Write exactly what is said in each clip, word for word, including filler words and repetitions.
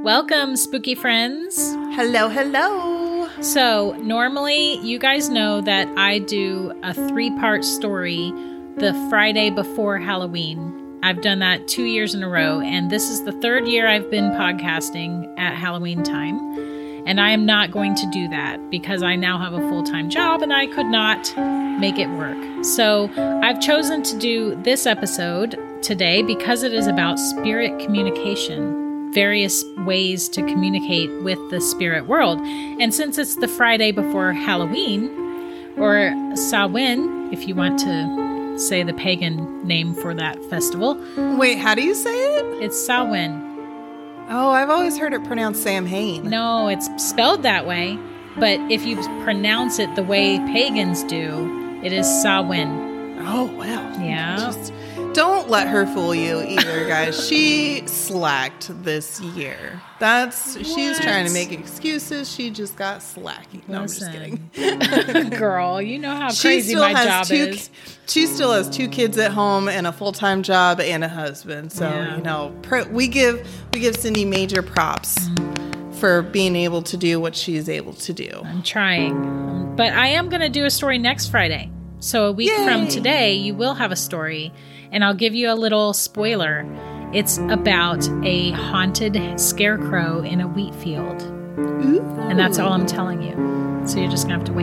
Welcome, spooky friends. Hello, hello. So, normally, you guys know that I do a three-part story the Friday before Halloween. I've done that two years in a row, and this is the third year I've been podcasting at Halloween time. And I am not going to do that because I now have a full-time job and I could not make it work. So, I've chosen to do this episode today because it is about spirit communication. Various ways to communicate with the spirit world. And since it's the Friday before Halloween, or Samhain, if you want to say the pagan name for that festival. Wait, how do you say it? It's Samhain. Oh, I've always heard it pronounced Samhain. No, it's spelled that way. But if you pronounce it the way pagans do, it is Samhain. Oh, well. Yeah. Just don't let her fool you either, guys. She slacked this year. That's what? She's trying to make excuses. She just got slacky. No, Listen. I'm just kidding. Girl, you know how she crazy my job two, is. She still has two kids at home and a full-time job and a husband. So, yeah. you know, pr- we give we give Cindy major props mm. for being able to do what she's able to do. I'm trying. But I am going to do a story next Friday. So a week Yay. From today, you will have a story. And I'll give you a little spoiler. It's about a haunted scarecrow in a wheat field. Ooh. And that's all I'm telling you. So you're just going to have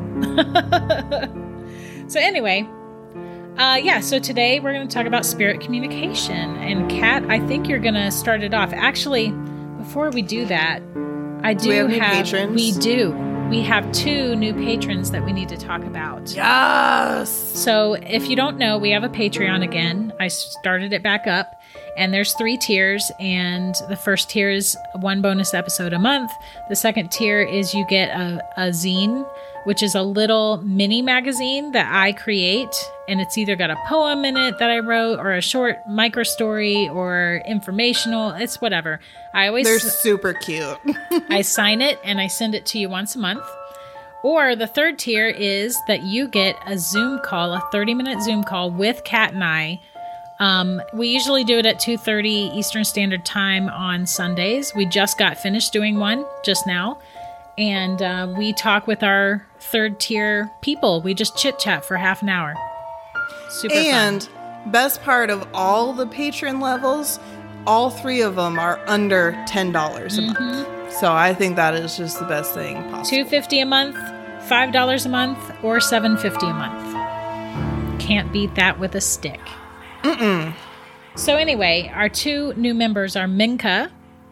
to wait. So anyway, uh, yeah, so today we're going to talk about spirit communication. And Kat, I think you're going to start it off. Actually, before we do that, I do, do we have, have new patrons? We do. We have two new patrons that we need to talk about. Yes! So if you don't know, we have a Patreon again. I started it back up. And there's three tiers. And the first tier is one bonus episode a month. The second tier is you get a, a zine, which is a little mini magazine that I create. And it's either got a poem in it that I wrote or a short micro story or informational. It's whatever. I always They're super cute. I sign it and I send it to you once a month. Or the third tier is that you get a Zoom call, a thirty minute Zoom call with Kat and I. Um, we usually do it at two thirty Eastern Standard Time on Sundays. We just got finished doing one just now. And uh, we talk with our third tier people. We just chit chat for half an hour. Super and fun. Best part of all the patron levels, all three of them are under ten dollars a mm-hmm. month. So I think that is just the best thing possible. two dollars and fifty cents a month, five dollars a month, or seven dollars and fifty cents a month. Can't beat that with a stick. Mm-mm. So anyway, our two new members are Minka,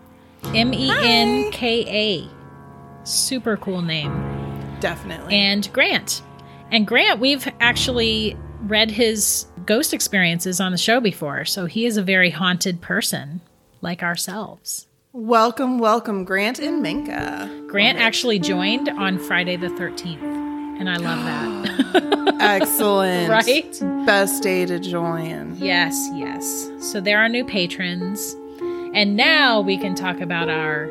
M E N K A. Super cool name. Definitely. And Grant. And Grant, we've actually read his ghost experiences on the show before, so he is a very haunted person, like ourselves. Welcome, welcome, Grant and Minka. Grant actually joined on Friday the thirteenth, and I love that. Excellent. Right? Best day to join. Yes, yes. So there are new patrons, and now we can talk about our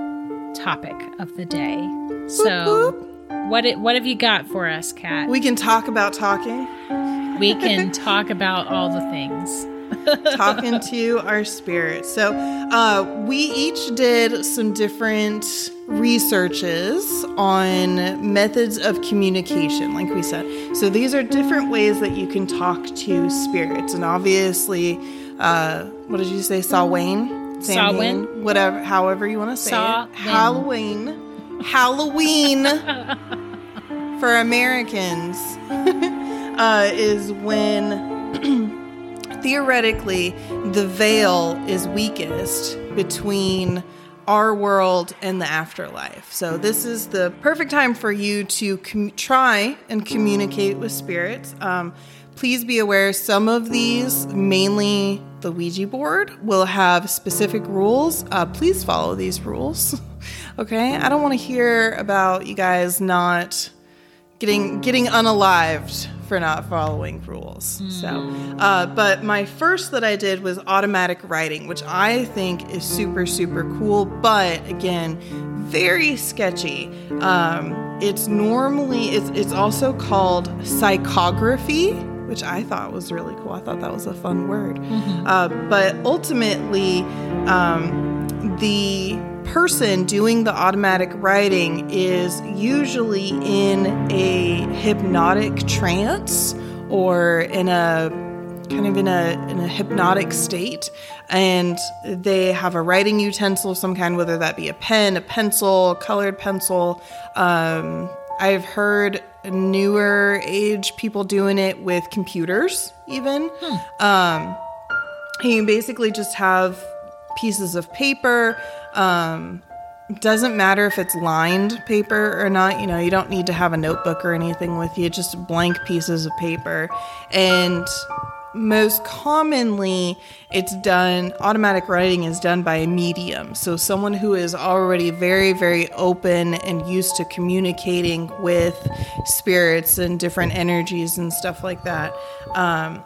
topic of the day. So, whoop, whoop. what it, what have you got for us, Kat? We can talk about talking. We can talk about all the things. Talking to our spirits. So uh, we each did some different researches on methods of communication, like we said. So these are different ways that you can talk to spirits. And obviously, uh, what did you say? Samhain? Samhain. Whatever, however you want to say Saw it. Halloween. Halloween for Americans uh, is when... theoretically, the veil is weakest between our world and the afterlife. So this is the perfect time for you to com- try and communicate with spirits. Um, please be aware some of these, mainly the Ouija board, will have specific rules. Uh, please follow these rules. Okay? I don't want to hear about you guys not getting getting unalived for not following rules. Mm. So, uh, but my first that I did was automatic writing, which I think is super, super cool, but again, very sketchy. Um, it's normally, it's, it's also called psychography, which I thought was really cool. I thought that was a fun word. Mm-hmm. Uh, but ultimately, um, the person doing the automatic writing is usually in a hypnotic trance or in a kind of in a in a hypnotic state, and they have a writing utensil of some kind, whether that be a pen, a pencil, a colored pencil. Um, I've heard newer age people doing it with computers even. Hmm. Um, you basically just have pieces of paper. Um, doesn't matter if it's lined paper or not. You know, you don't need to have a notebook or anything with you, just blank pieces of paper. And most commonly, it's done, automatic writing is done by a medium. So someone who is already very, very open and used to communicating with spirits and different energies and stuff like that. Um,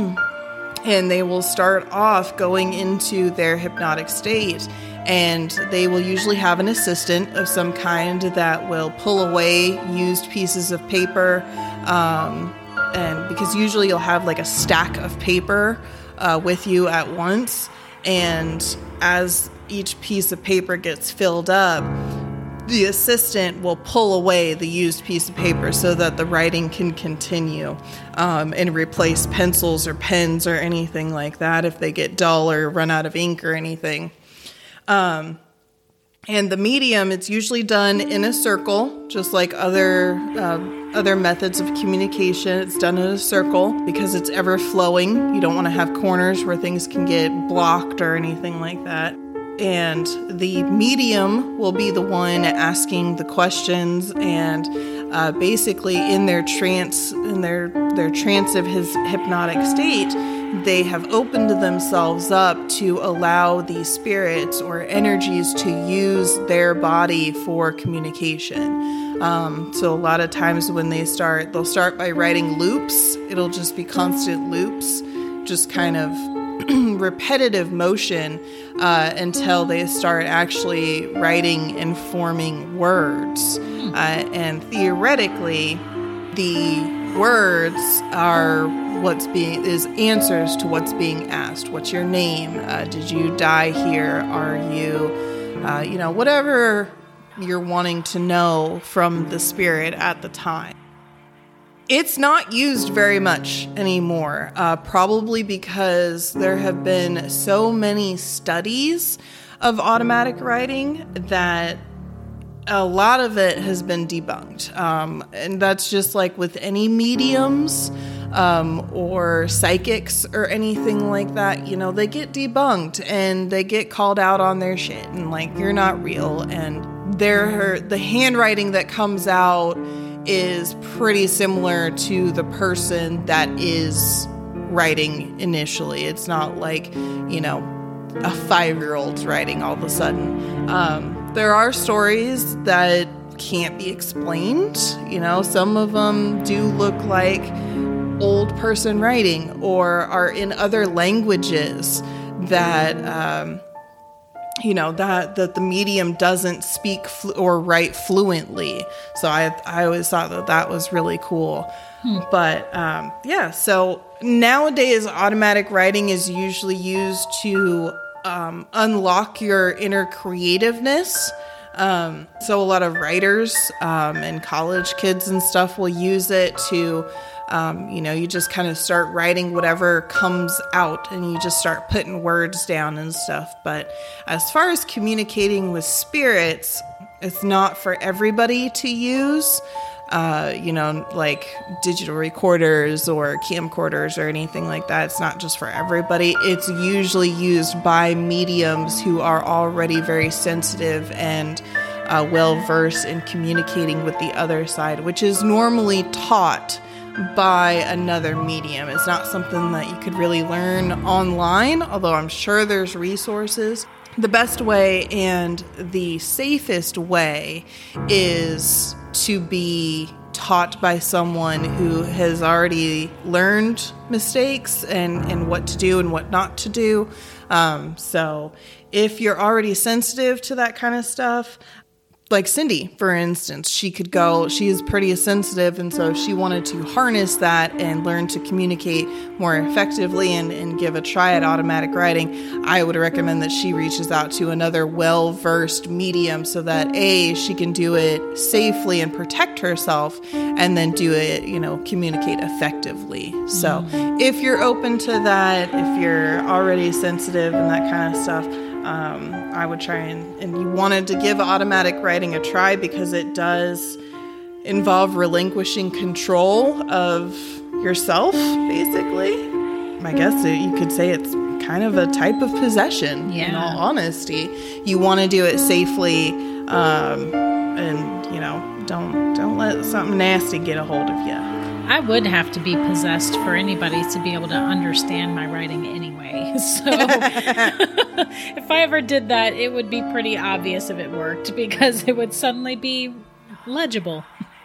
and they will start off going into their hypnotic state. And they will usually have an assistant of some kind that will pull away used pieces of paper, um, and because usually you'll have like a stack of paper uh, with you at once, and as each piece of paper gets filled up, the assistant will pull away the used piece of paper so that the writing can continue, um, and replace pencils or pens or anything like that if they get dull or run out of ink or anything. Um, and the medium, it's usually done in a circle, just like other uh, other methods of communication. It's done in a circle because it's ever flowing. You don't want to have corners where things can get blocked or anything like that. And the medium will be the one asking the questions, and uh, basically in their trance, in their their trance of his hypnotic state, they have opened themselves up to allow these spirits or energies to use their body for communication. Um, so a lot of times when they start, they'll start by writing loops. It'll just be constant loops, just kind of repetitive motion uh, until they start actually writing and forming words. Uh, and theoretically, the words are what's being is answers to what's being asked. What's your name? Uh, did you die here? Are you, uh, you know, whatever you're wanting to know from the spirit at the time. It's not used very much anymore, uh, probably because there have been so many studies of automatic writing that a lot of it has been debunked. Um, and that's just like with any mediums um, or psychics or anything like that. You know, they get debunked and they get called out on their shit and like, you're not real. And they're, the handwriting that comes out is pretty similar to the person that is writing initially. It's not like, you know, a five-year-old's writing all of a sudden. Um, there are stories that can't be explained. You know, some of them do look like old person writing or are in other languages that, um, you know, that, that the medium doesn't speak flu- or write fluently. So I I always thought that that was really cool. Hmm. But um, yeah, so nowadays automatic writing is usually used to um, unlock your inner creativeness. Um, so a lot of writers um, and college kids and stuff will use it to, um, you know, you just kind of start writing whatever comes out and you just start putting words down and stuff. But as far as communicating with spirits, it's not for everybody to use, uh, you know, like digital recorders or camcorders or anything like that. It's not just for everybody. It's usually used by mediums who are already very sensitive and uh, well-versed in communicating with the other side, which is normally taught by another medium. It's not something that you could really learn online, although I'm sure there's resources. The best way and the safest way is to be taught by someone who has already learned mistakes and, and what to do and what not to do. Um, so if you're already sensitive to that kind of stuff, like Cindy, for instance, she could go, she is pretty sensitive. And so if she wanted to harness that and learn to communicate more effectively and, and give a try at automatic writing, I would recommend that she reaches out to another well-versed medium so that A, she can do it safely and protect herself, and then do it, you know, communicate effectively. So mm-hmm. if you're open to that, if you're already sensitive and that kind of stuff, Um, I would try and, and you wanted to give automatic writing a try because it does involve relinquishing control of yourself, basically. I guess it, you could say it's kind of a type of possession, yeah. in all honesty. You want to do it safely, um, and, you know, don't don't let something nasty get a hold of you. I would have to be possessed for anybody to be able to understand my writing anyway. So if I ever did that, it would be pretty obvious if it worked because it would suddenly be legible.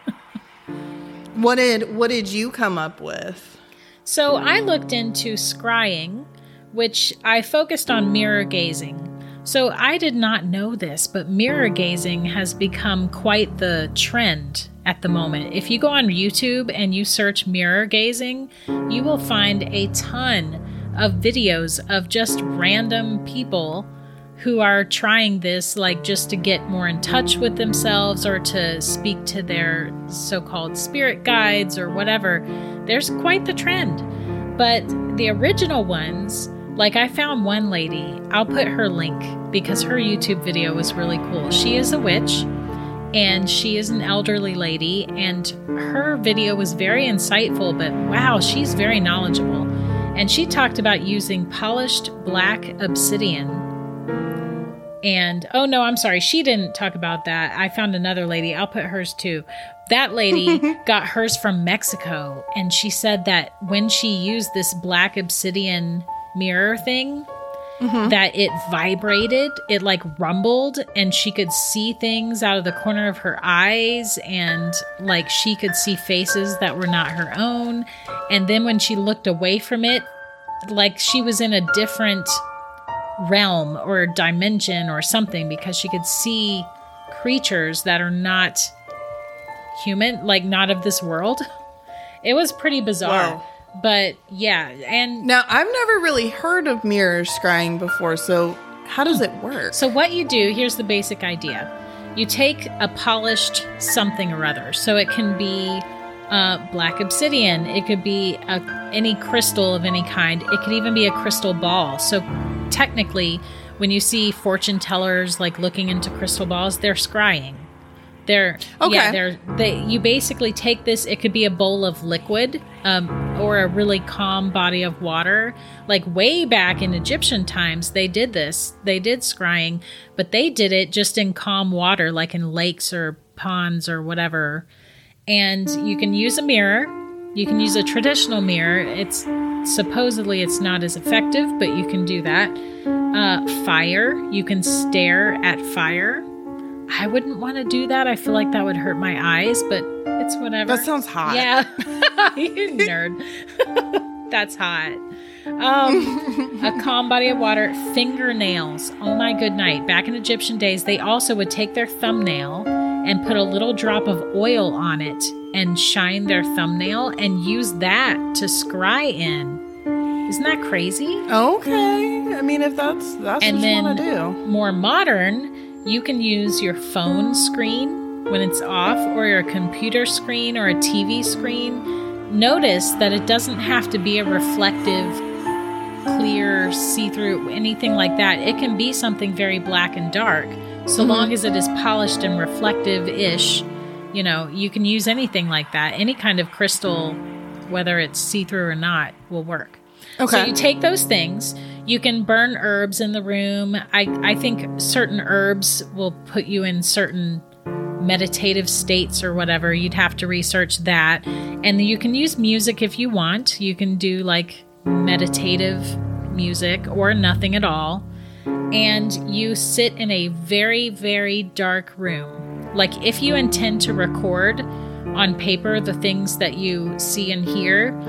What did what did you come up with? So I looked into scrying, which I focused on mirror gazing. So I did not know this, but mirror gazing has become quite the trend at the moment. If you go on YouTube and you search mirror gazing, you will find a ton of videos of just random people who are trying this, like just to get more in touch with themselves or to speak to their so-called spirit guides or whatever. There's quite the trend. But the original ones, like I found one lady, I'll put her link because her YouTube video was really cool. She is a witch and she is an elderly lady, and her video was very insightful, but wow, she's very knowledgeable. And she talked about using polished black obsidian. And, oh no, I'm sorry, she didn't talk about that. I found another lady. I'll put hers too. That lady got hers from Mexico, and she said that when she used this black obsidian mirror thing, mm-hmm. that it vibrated, it like rumbled, and she could see things out of the corner of her eyes, and like she could see faces that were not her own. And then when she looked away from it, like she was in a different realm or dimension or something, because she could see creatures that are not human, like not of this world. It was pretty bizarre. Wow. But yeah, and now I've never really heard of mirror scrying before, so how does it work? So what you do, here's the basic idea. You take a polished something or other. So it can be uh, black obsidian. It could be a, any crystal of any kind. It could even be a crystal ball. So technically, when you see fortune tellers like looking into crystal balls, they're scrying. They're okay. Yeah, they're they. You basically take this. It could be a bowl of liquid, um, or a really calm body of water. Like way back in Egyptian times, they did this. They did scrying, but they did it just in calm water, like in lakes or ponds or whatever. And you can use a mirror. You can use a traditional mirror. It's supposedly it's not as effective, but you can do that. Uh, fire. You can stare at fire. I wouldn't want to do that. I feel like that would hurt my eyes, but it's whatever. That sounds hot. Yeah. You nerd. That's hot. Um, a calm body of water. Fingernails. Oh my good night. Back in Egyptian days, they also would take their thumbnail and put a little drop of oil on it and shine their thumbnail and use that to scry in. Isn't that crazy? Okay. I mean, if that's, that's and what you want to do. More modern, you can use your phone screen when it's off, or your computer screen, or a T V screen. Notice that it doesn't have to be a reflective, clear, see-through, anything like that. It can be something very black and dark. So mm-hmm. long as it is polished and reflective-ish, you know, you can use anything like that. Any kind of crystal, whether it's see-through or not, will work. Okay. So you take those things. You can burn herbs in the room. I, I think certain herbs will put you in certain meditative states or whatever. You'd have to research that. And you can use music if you want. You can do like meditative music or nothing at all. And you sit in a very, very dark room. Like if you intend to record on paper the things that you see and hear,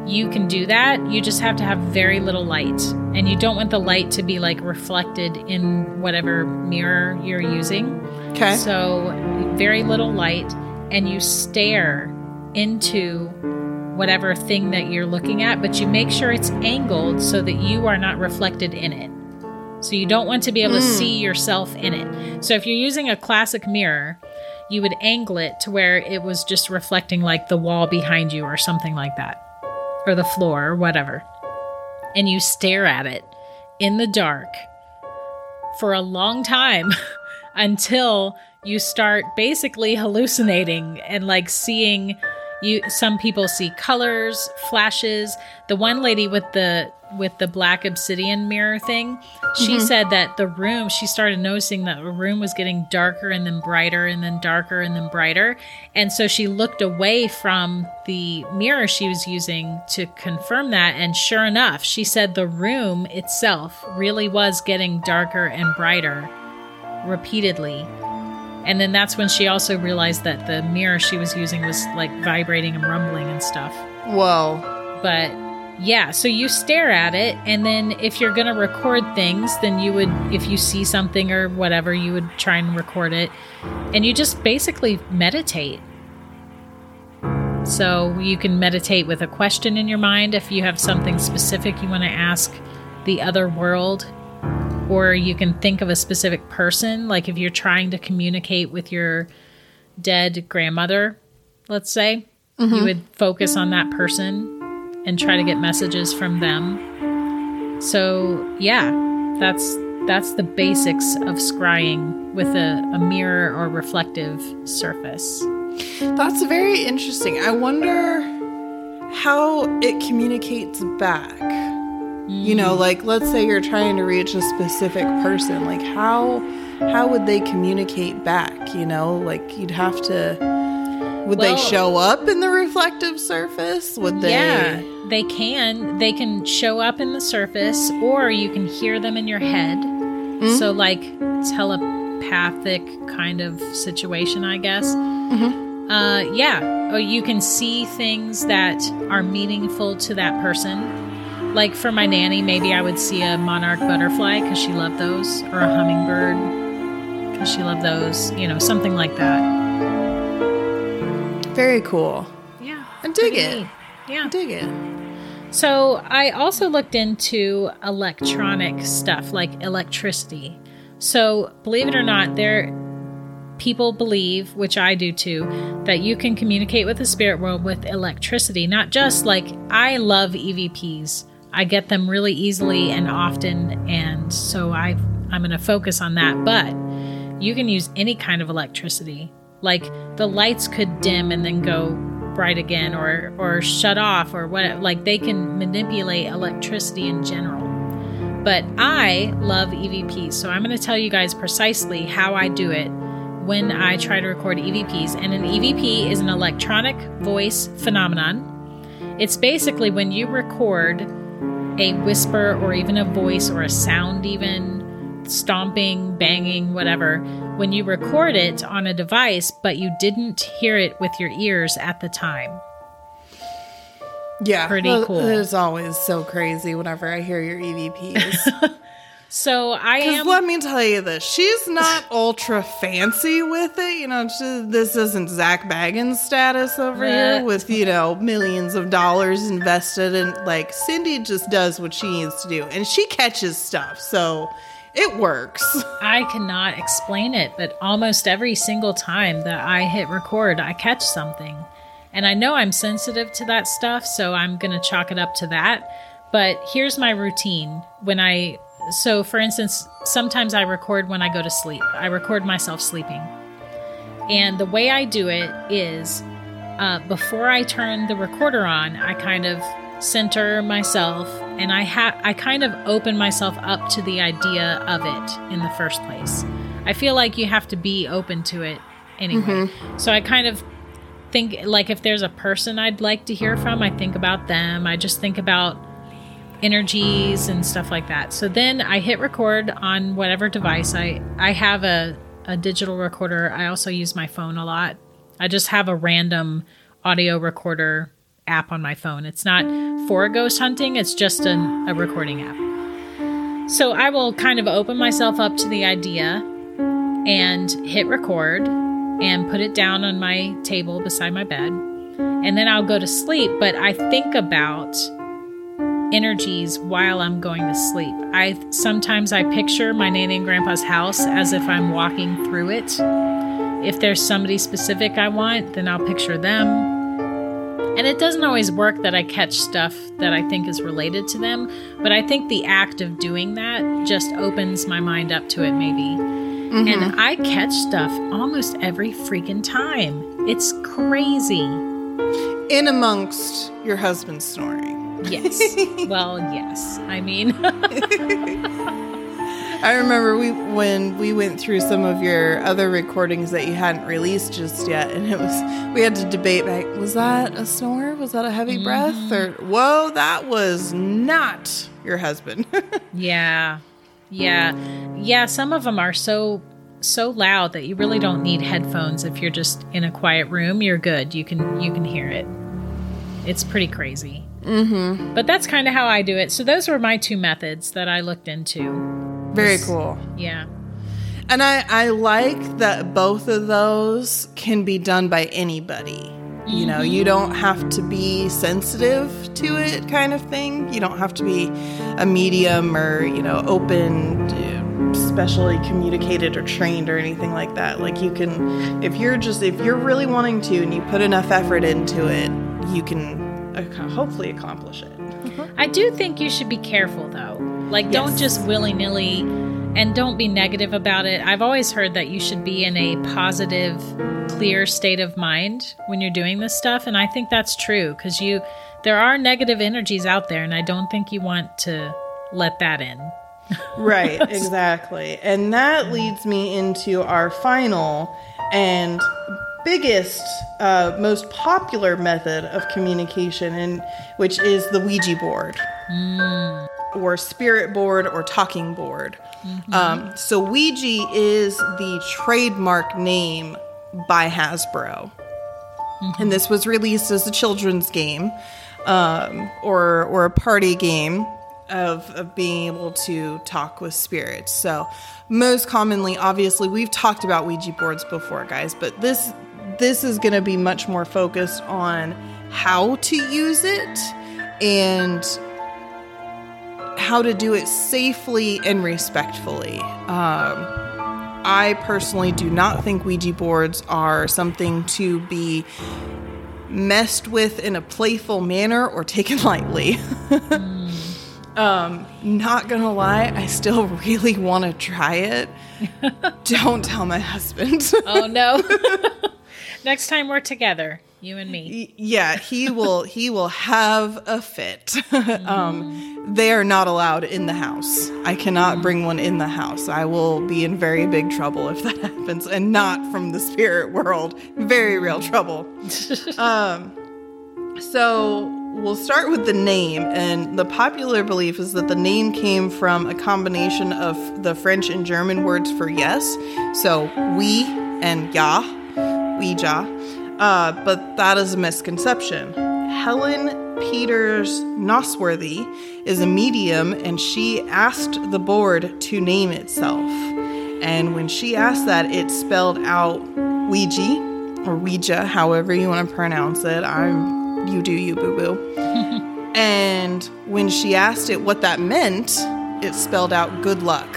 you can do that. You just have to have very little light. And you don't want the light to be like reflected in whatever mirror you're using. Okay. So very little light, and you stare into whatever thing that you're looking at, but you make sure it's angled so that you are not reflected in it. So you don't want to be able mm. to see yourself in it. So if you're using a classic mirror, you would angle it to where it was just reflecting like the wall behind you or something like that, or the floor or whatever. And you stare at it in the dark for a long time until you start basically hallucinating and like seeing you. Some people see colors, flashes. The one lady with the with the black obsidian mirror thing, she mm-hmm. said that the room, she started noticing that the room was getting darker and then brighter and then darker and then brighter. And so she looked away from the mirror she was using to confirm that. And sure enough, she said the room itself really was getting darker and brighter repeatedly. And then that's when she also realized that the mirror she was using was like vibrating and rumbling and stuff. Whoa. But yeah, so you stare at it, and then if you're going to record things, then you would, if you see something or whatever, you would try and record it. And you just basically meditate. So you can meditate with a question in your mind if you have something specific you want to ask the other world. Or you can think of a specific person, like if you're trying to communicate with your dead grandmother, let's say, mm-hmm. you would focus on that person and try to get messages from them. So yeah, that's that's the basics of scrying with a, a mirror or reflective surface. That's very interesting. I wonder how it communicates back. Mm. You know, like let's say you're trying to reach a specific person. Like how how would they communicate back? You know, like you'd have to. Would well, they show up in the reflective surface? Would they? Yeah, they can. They can show up in the surface, or you can hear them in your head. Mm-hmm. So like telepathic kind of situation, I guess. Mm-hmm. Uh, yeah. Or you can see things that are meaningful to that person. Like for my nanny, maybe I would see a monarch butterfly because she loved those, or a hummingbird because she loved those. You know, something like that. Very cool. Yeah. I dig it. Neat. Yeah. I dig it. So I also looked into electronic stuff like electricity. So believe it or not, there people believe, which I do too, that you can communicate with the spirit world with electricity. Not just like, I love E V Ps. I get them really easily and often. And so I, I'm going to focus on that. But you can use any kind of electricity. Like the lights could dim and then go bright again, or or shut off, or what. Like they can manipulate electricity in general. But I love E V Ps, so I'm going to tell you guys precisely how I do it when I try to record E V Ps. And an E V P is an electronic voice phenomenon. It's basically when you record a whisper or even a voice or a sound, even stomping, banging, whatever. When you record it on a device, but you didn't hear it with your ears at the time. Yeah. Pretty well, cool. It's always so crazy whenever I hear your E V Ps. So I am... let me tell you this. She's not ultra fancy with it. You know, she, this isn't Zach Baggins status over uh, here with, you know, millions of dollars invested in... Like, Cindy just does what she needs to do. And she catches stuff, so... It works. I cannot explain it, but almost every single time that I hit record, I catch something. And I know I'm sensitive to that stuff, so I'm going to chalk it up to that. But here's my routine. When I, so for instance, sometimes I record when I go to sleep. I record myself sleeping. And the way I do it is, uh, before I turn the recorder on, I kind of center myself, and I have I kind of open myself up to the idea of it in the first place. I feel like you have to be open to it anyway. Mm-hmm. So I kind of think, like, if there's a person I'd like to hear from, I think about them. I just think about energies and stuff like that. So then I hit record on whatever device. I, I have a, a digital recorder. I also use my phone a lot. I just have a random audio recorder app on my phone. It's not for ghost hunting. It's just an, a recording app. So I will kind of open myself up to the idea and hit record and put it down on my table beside my bed. And then I'll go to sleep, but I think about energies while I'm going to sleep. I sometimes I picture my Nanny and Grandpa's house as if I'm walking through it. If there's somebody specific I want, then I'll picture them. And it doesn't always work that I catch stuff that I think is related to them, but I think the act of doing that just opens my mind up to it maybe. Mm-hmm. And I catch stuff almost every freaking time. It's crazy. In amongst your husband snoring. Yes. Well, yes. I mean, I remember we when we went through some of your other recordings that you hadn't released just yet, and it was we had to debate back, was that a snore? Was that a heavy mm-hmm. breath? Or whoa, that was not your husband. Yeah. Yeah. Yeah, some of them are so so loud that you really don't need headphones. If you're just in a quiet room, you're good. You can you can hear it. It's pretty crazy. Mm-hmm. But that's kind of how I do it. So those were my two methods that I looked into. Very cool. Yeah. And I, I like that both of those can be done by anybody. Mm-hmm. You know, you don't have to be sensitive to it kind of thing. You don't have to be a medium or, you know, open, specially communicated or trained or anything like that. Like you can, if you're just, if you're really wanting to and you put enough effort into it, you can hopefully accomplish it. I do think you should be careful though. Like yes. Don't just willy-nilly and don't be negative about it. I've always heard that you should be in a positive, clear state of mind when you're doing this stuff. And I think that's true because you, there are negative energies out there and I don't think you want to let that in. Right, exactly. And that leads me into our final and biggest, uh, most popular method of communication, and which is the Ouija board, mm. or spirit board, or talking board. Mm-hmm. Um, so Ouija is the trademark name by Hasbro, mm-hmm. and this was released as a children's game, um, or or a party game of of being able to talk with spirits. So most commonly, obviously, we've talked about Ouija boards before, guys, but this. This is going to be much more focused on how to use it and how to do it safely and respectfully. Um, I personally do not think Ouija boards are something to be messed with in a playful manner or taken lightly. mm. um, not going to lie, I still really want to try it. Don't tell my husband. Oh, no. Next time we're together, you and me. Yeah, he will he will have a fit. Mm. um, they are not allowed in the house. I cannot mm. bring one in the house. I will be in very big trouble if that happens, and not from the spirit world. Very real trouble. um, so we'll start with the name, and the popular belief is that the name came from a combination of the French and German words for yes. So oui and ja. Ouija, uh, but that is a misconception. Helen Peters Nosworthy is a medium, and she asked the board to name itself. And when she asked that, it spelled out Ouija, or Ouija, however you want to pronounce it. I'm, you do you, boo-boo. And when she asked it what that meant, it spelled out good luck.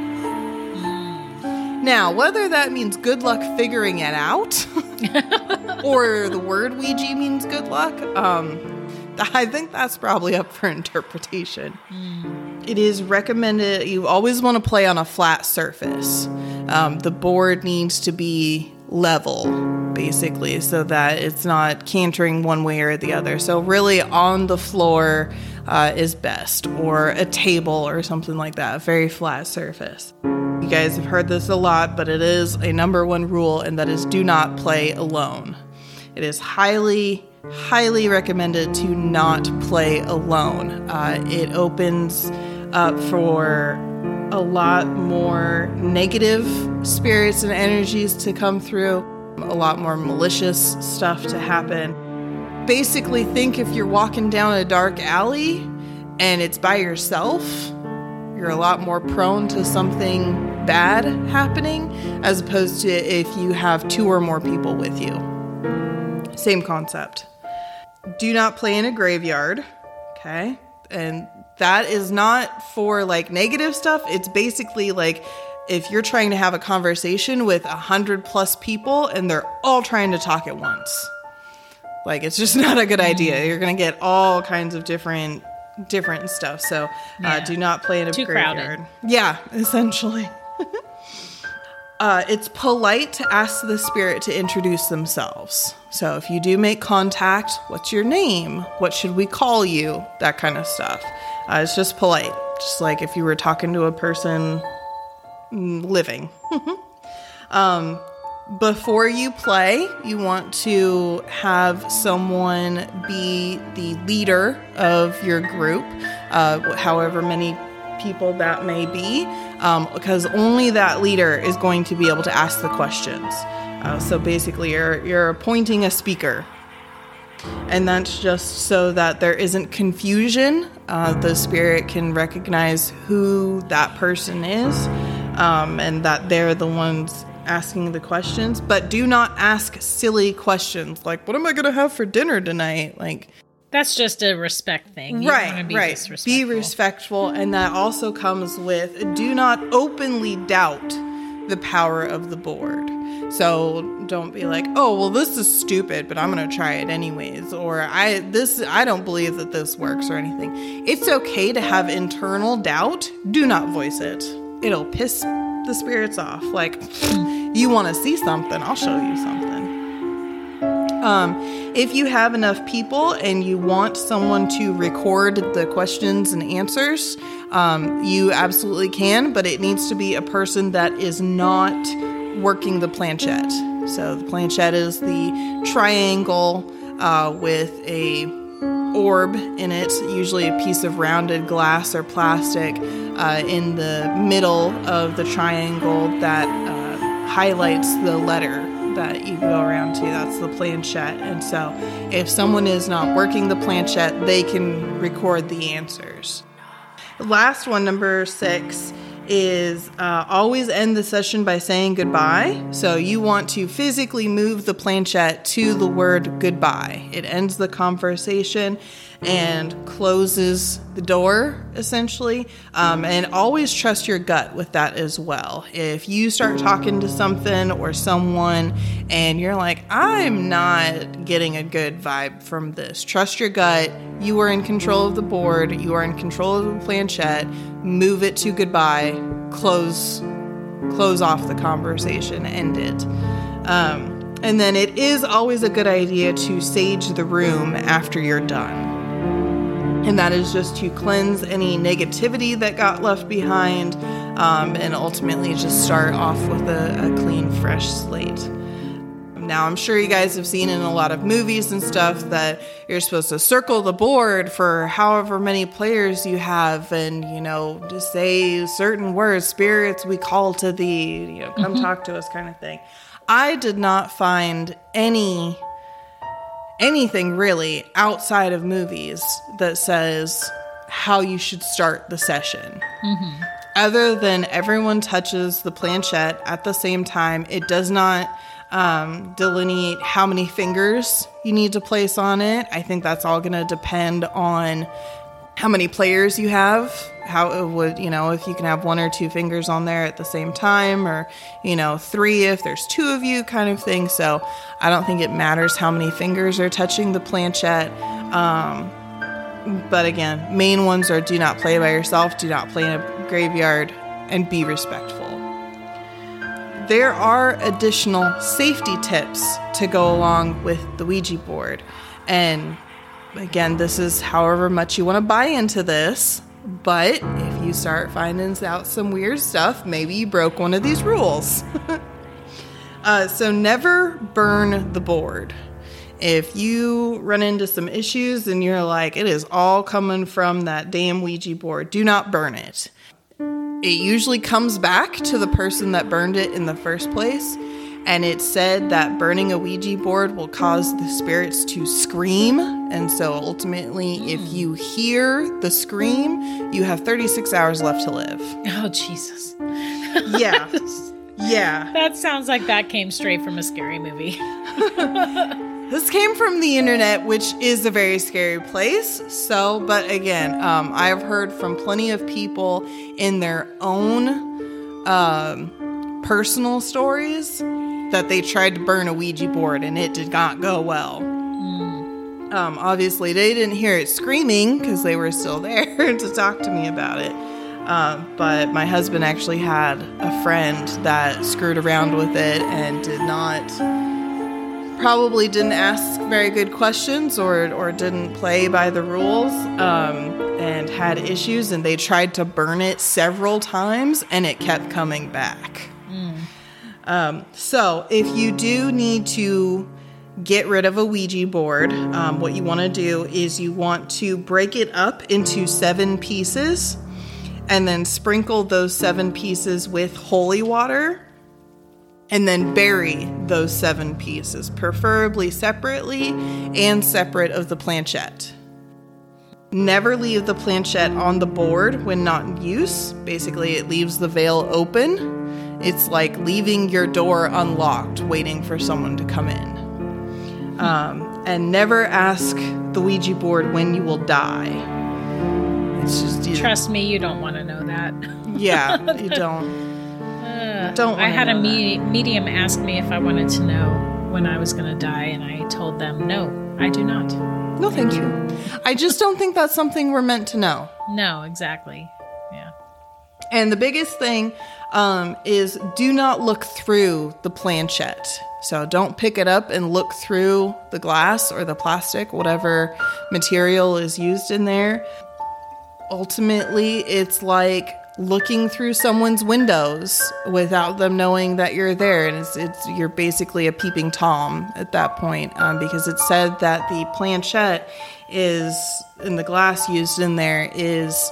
Now, whether that means good luck figuring it out, or the word Ouija means good luck, um, I think that's probably up for interpretation. Mm. It is recommended, you always want to play on a flat surface. Um, the board needs to be level, basically, so that it's not cantering one way or the other. So really on the floor uh, is best, or a table or something like that, a very flat surface. You guys have heard this a lot, but it is a number one rule, and that is do not play alone. It is highly, highly recommended to not play alone. Uh, it opens up for a lot more negative spirits and energies to come through, a lot more malicious stuff to happen. basically think if you're walking down a dark alley and it's by yourself, you're a lot more prone to something bad happening as opposed to if you have two or more people with you. Same concept. Do not play in a graveyard. Okay. And that is not for like negative stuff. It's basically like if you're trying to have a conversation with a hundred plus people and they're all trying to talk at once. Like, it's just not a good idea. You're going to get all kinds of different, different stuff. So uh, yeah. do not play in a Too graveyard. crowded. Yeah, essentially. Uh, it's polite to ask the spirit to introduce themselves. So if you do make contact, what's your name? What should we call you? That kind of stuff. Uh, it's just polite. Just like if you were talking to a person living. um, before you play, you want to have someone be the leader of your group, uh, however many people that may be, um, because only that leader is going to be able to ask the questions. Uh, so basically, you're you're appointing a speaker, and that's just so that there isn't confusion. Uh, the spirit can recognize who that person is, um, and that they're the ones asking the questions. But do not ask silly questions like, "What am I going to have for dinner tonight?" Like. That's just a respect thing. You right, don't wanna be right. disrespectful. Be respectful, and that also comes with do not openly doubt the power of the board. So don't be like, oh, well, this is stupid, but I'm going to try it anyways. Or I this I don't believe that this works or anything. It's okay to have internal doubt. Do not voice it. It'll piss the spirits off. Like, you want to see something, I'll show you something. Um, if you have enough people and you want someone to record the questions and answers, um, you absolutely can, but it needs to be a person that is not working the planchette. So the planchette is the triangle uh, with a orb in it, usually a piece of rounded glass or plastic uh, in the middle of the triangle that uh, highlights the letter that you go around to. That's the planchette. And so if someone is not working the planchette, they can record the answers. The last one, number six, is uh, always end the session by saying goodbye. So you want to physically move the planchette to the word goodbye. It ends the conversation and closes the door, essentially. Um, and always trust your gut with that as well. If you start talking to something or someone and you're like, I'm not getting a good vibe from this, trust your gut. You are in control of the board. You are in control of the planchette. Move it to goodbye. Close, close off the conversation. End it. Um, and then it is always a good idea to sage the room after you're done. And that is just to cleanse any negativity that got left behind, um, and ultimately just start off with a, a clean, fresh slate. Now, I'm sure you guys have seen in a lot of movies and stuff that you're supposed to circle the board for however many players you have and, you know, just say certain words, spirits we call to thee, you know, come mm-hmm. talk to us kind of thing. I did not find any... anything really outside of movies that says how you should start the session. Mm-hmm. Other than everyone touches the planchette at the same time, it does not um, delineate how many fingers you need to place on it. I think that's all going to depend on how many players you have, how it would, you know, if you can have one or two fingers on there at the same time, or, you know, three if there's two of you kind of thing. So I don't think it matters how many fingers are touching the planchette. Um, but again, main ones are do not play by yourself, do not play in a graveyard, and be respectful. There are additional safety tips to go along with the Ouija board. And again, this is however much you want to buy into this, but if you start finding out some weird stuff, maybe you broke one of these rules. uh, so never burn the board. If you run into some issues and you're like, it is all coming from that damn Ouija board, do not burn it. It usually comes back to the person that burned it in the first place. And it said that burning a Ouija board will cause the spirits to scream. And so ultimately, mm. if you hear the scream, you have thirty-six hours left to live. Oh, Jesus. Yeah. Yeah. That sounds like that came straight from a scary movie. This came from the internet, which is a very scary place. So, but again, um, I've heard from plenty of people in their own um, personal stories that they tried to burn a Ouija board and it did not go well. Mm. Um, obviously, they didn't hear it screaming because they were still there to talk to me about it. Um, but my husband actually had a friend that screwed around with it and did not... probably didn't ask very good questions or or didn't play by the rules um, and had issues, and they tried to burn it several times and it kept coming back. Mm. Um, so if you do need to get rid of a Ouija board, um, what you want to do is you want to break it up into seven pieces and then sprinkle those seven pieces with holy water. And then bury those seven pieces, preferably separately and separate of the planchette. Never leave the planchette on the board when not in use. Basically, it leaves the veil open. It's like leaving your door unlocked, waiting for someone to come in. Um, and never ask the Ouija board when you will die. It's just... You, Trust me, you don't want to know that. Yeah, you don't. Don't I had a me- medium ask me if I wanted to know when I was going to die, and I told them, no, I do not. No, thank you. I just don't think that's something we're meant to know. No, exactly. Yeah. And the biggest thing um, is do not look through the planchette. So don't pick it up and look through the glass or the plastic, whatever material is used in there. Ultimately, it's like looking through someone's windows without them knowing that you're there, and it's it's you're basically a peeping Tom at that point, um, because it said that the planchette is, and the glass used in there is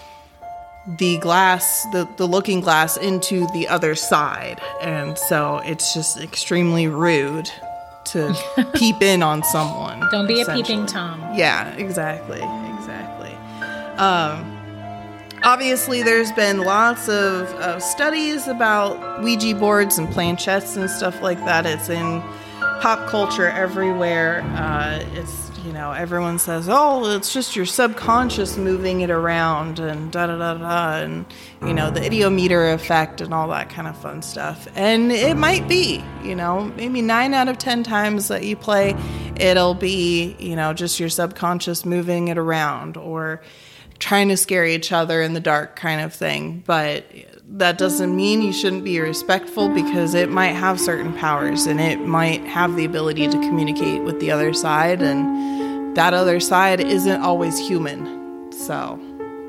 the glass, the, the looking glass into the other side, and so it's just extremely rude to peep in on someone. Don't be a peeping Tom. Yeah, exactly, exactly. Um, Obviously, there's been lots of, of studies about Ouija boards and planchettes and stuff like that. It's in pop culture everywhere. Uh, it's, you know, everyone says, oh, it's just your subconscious moving it around and da-da-da-da, and, you know, the idiometer effect and all that kind of fun stuff. And it might be, you know, maybe nine out of ten times that you play, it'll be, you know, just your subconscious moving it around or trying to scare each other in the dark kind of thing. But that doesn't mean you shouldn't be respectful, because it might have certain powers and it might have the ability to communicate with the other side, and that other side isn't always human. So,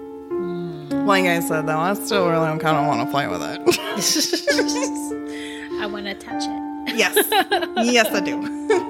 like I said, though, I still really kind of want to play with it. I want to touch it. Yes. Yes, I do.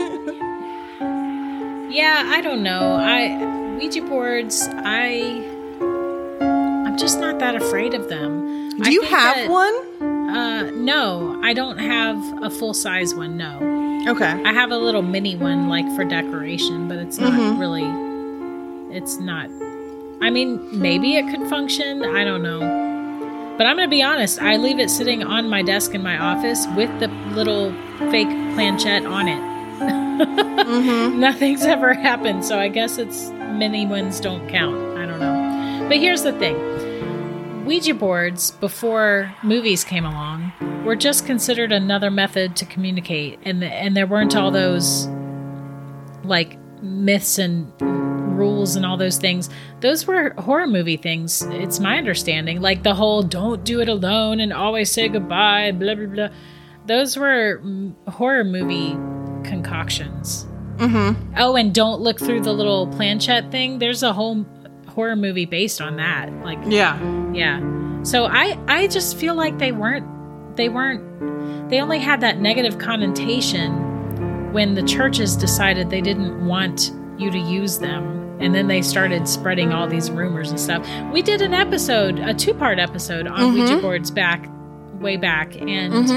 Yeah, I don't know. I... Ouija boards, I, I'm just not that afraid of them. Do you have that, one? Uh, no, I don't have a full-size one, no. Okay. I have a little mini one, like, for decoration, but it's not mm-hmm. really, it's not, I mean, maybe it could function, I don't know. But I'm going to be honest, I leave it sitting on my desk in my office with the little fake planchette on it. Mm-hmm. Nothing's ever happened, so I guess it's mini ones don't count. I don't know. But here's the thing. Ouija boards, before movies came along, were just considered another method to communicate, and and there weren't all those like myths and rules and all those things. Those were horror movie things, it's my understanding. Like the whole don't do it alone and always say goodbye, blah blah blah. Those were horror movie concoctions. Mm-hmm. Oh, and don't look through the little planchette thing. There's a whole horror movie based on that. Like, yeah, yeah. So I, I just feel like they weren't, they weren't, they only had that negative connotation when the churches decided they didn't want you to use them, and then they started spreading all these rumors and stuff. We did an episode, a two-part episode on mm-hmm. Ouija boards back, way back, and. Mm-hmm.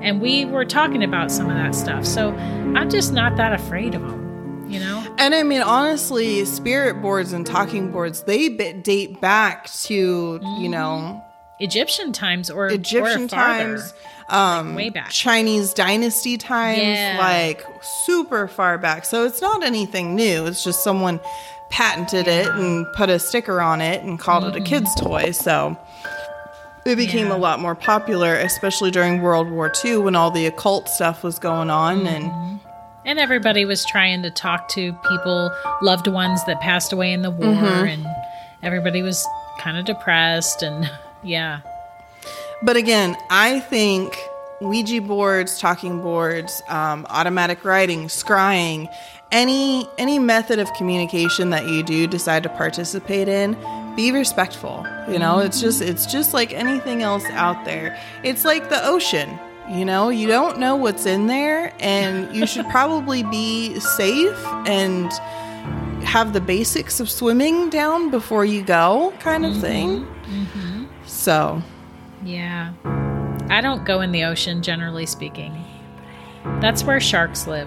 And we were talking about some of that stuff. So I'm just not that afraid of them, you know? And I mean, honestly, spirit boards and talking boards, they bit date back to, mm. you know... Egyptian times or Egyptian or farther, times, um, like way back. Chinese dynasty times, yeah. like super far back. So it's not anything new. It's just someone patented yeah. it and put a sticker on it and called mm-hmm. it a kid's toy. So it became yeah. a lot more popular, especially during World War Two when all the occult stuff was going on. Mm-hmm. and And everybody was trying to talk to people, loved ones that passed away in the war. Mm-hmm. And everybody was kind of depressed and... Yeah. But again, I think Ouija boards, talking boards, um, automatic writing, scrying, any any method of communication that you do decide to participate in, be respectful. You know, it's just it's just like anything else out there. It's like the ocean. You know, you don't know what's in there, and you should probably be safe and have the basics of swimming down before you go, kind of mm-hmm. thing. Mm-hmm. So, yeah, I don't go in the ocean, generally speaking. That's where sharks live.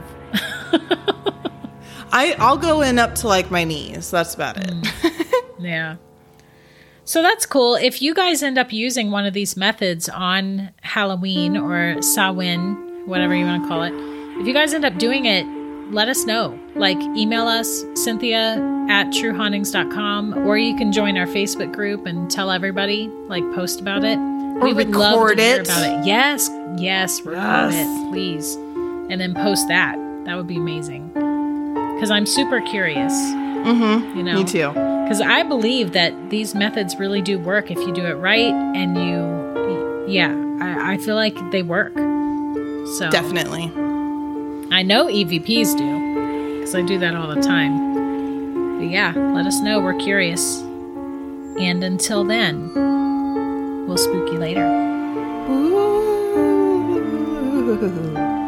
I, I'll go in up to like my knees. That's about it. Mm. Yeah. So that's cool. If you guys end up using one of these methods on Halloween or Samhain, whatever you want to call it, if you guys end up doing it, let us know. Like, email us, Cynthia at true hauntings dot com, or you can join our Facebook group and tell everybody, like, post about it. Or we would record love to it. hear about it. Yes, yes, record yes. it, please. And then post that. That would be amazing. Because I'm super curious. Mm-hmm. You know? Me too. Because I believe that these methods really do work if you do it right, and you, yeah, I, I feel like they work. So definitely. I know E V Ps do, because I do that all the time. But yeah, let us know. We're curious. And until then, we'll spook you later. Ooh.